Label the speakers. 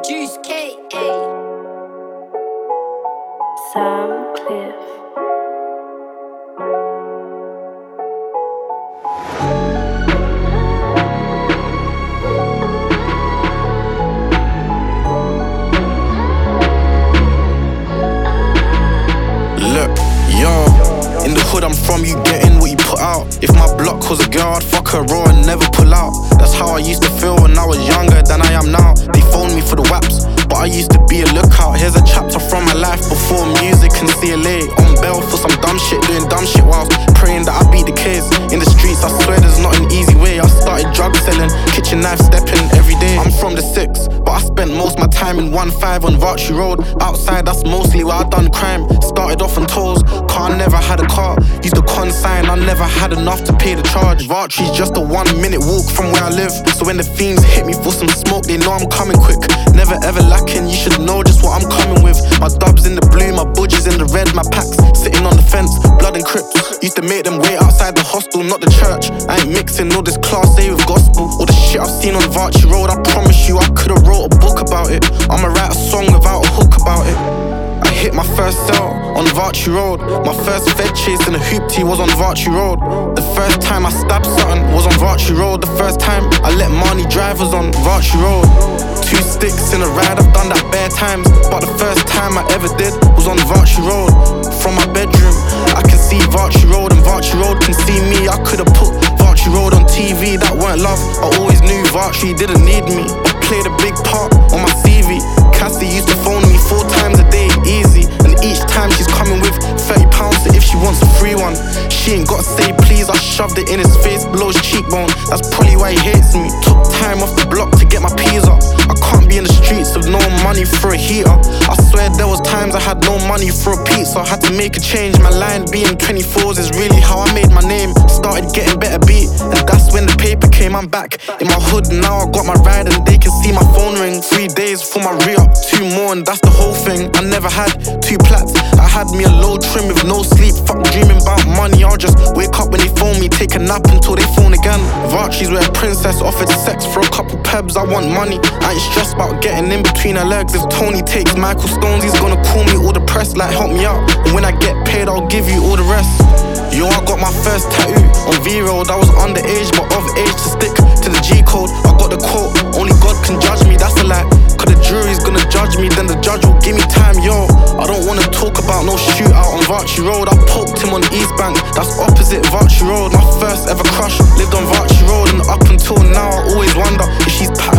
Speaker 1: Juice K.
Speaker 2: Sam Cliff.
Speaker 3: Look, yo, in the hood I'm from, you getting what you put out. If my block was a girl, I'd fuck her raw and never pull out. That's how I used to feel when I was younger than I am now. They phoned me for the waps, but I used to be a lookout. Here's a chapter from my life before music and CLA. On bail for some dumb shit, doing dumb shit whilst praying that I beat the kids. In the streets, I swear there's not an easy way. I started drug selling, kitchen knife stepping every day. I'm from the 6, but I spent most my time in 1-5 on Vartry Road. Outside, that's mostly where I done crime. Started off on tolls, car never had a car. Used to consign, I never had enough to pay the charge. Vartry's just a 1-minute walk from where I live. So when the fiends hit me for some smoke, they know I'm coming quick. Never ever lacking, you should know just what I'm coming with. My dubs in the blue, my budgies in the red, my packs sitting on the fence, blood and crips. Used to make them wait outside the hostel, not the church. I ain't mixing all this class A with gospel. All the shit I've seen on Vartry Road, I promise you I could've wrote a book about it. I'ma write a song without a hook about it. I hit my first cell on Vartry Road. My first fed chase in a hoop tee was on Vartry Road. The first time I stabbed something was on Vartry Road. The first time I let Marnie drive was on Vartry Road. 2 sticks in a ride, I've done that bare times, but the first time I ever did was on Vartry Road. From my bedroom, I can see Vartry Road, and Vartry Road can see me. I could've put Vartry Road on TV, that weren't love. I always knew Vartry didn't need me, but played a big part on my CV. Cassie used to phone me 4 times a day, easy, and each time she's coming with £30, so if she wants a free one, she ain't gotta say please. I shoved it in his face below his cheekbone, that's probably why he hates me. Took time off the block to get my P's up. I can't be in the streets with no money for a heater. I swear there was times I had no money for a pizza. I had to make a change, my line being 24s is really how I made my name. Started getting better beat, and that's when the paper came. I'm back in my hood now, I got my ride and they can see my phone ring. 3 days for my re-up, 2 more and that's the whole thing. I never had 2 plats, I had me a low trim with no sleep. Fuck dreaming about money, I'll just wake up when they phone me, take a nap until they phone again. Vartry's where a princess offered sex for a couple pebs. I want money, I ain't stressed about getting in between her legs. If Tony takes Michael Stones, he's gonna call me all the press, like help me out, and when I get paid I'll give you all the rest. Yo, I got my first tattoo on V-Road. I was underage but of age to stick to the G-code. I got the quote, only God can judge me, that's a lie. Cause the jury's gonna judge me, then the judge will give me time. Yo, I don't wanna talk about no shootout on Vartry Road. I poked him on the East Bank, that's opposite Vartry Road. My first ever crush lived on Vartry Road, and up until now I always wonder if she's